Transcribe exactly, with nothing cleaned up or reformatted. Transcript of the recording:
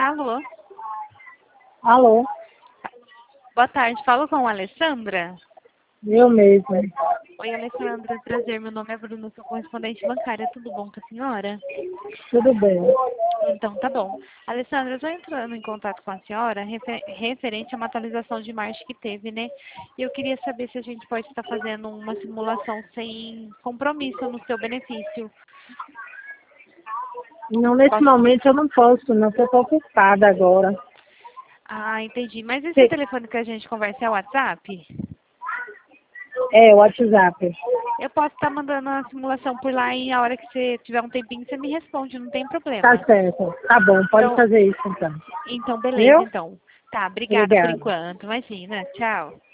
Alô? Alô? Boa tarde, falo com a Alessandra? Eu mesmo. Oi, Alessandra, prazer, meu nome é Bruna, sou correspondente bancária, tudo bom com a senhora? Tudo bem. Então, tá bom. Alessandra, eu estou entrando em contato com a senhora refer referente a uma atualização de marcha que teve, né? E eu queria saber se a gente pode estar fazendo uma simulação sem compromisso no seu benefício. Não, nesse Posso? momento eu não posso, não, porque eu estou ocupada agora. Ah, entendi. Mas esse Sim. telefone que a gente conversa é o WhatsApp? É, o WhatsApp. Eu posso estar mandando a simulação por lá e a hora que você tiver um tempinho você me responde, não tem Tá problema. certo. Tá bom, pode Então, fazer isso então. então beleza, Viu? então. Tá, obrigada por Obrigada. enquanto. Imagina, tchau.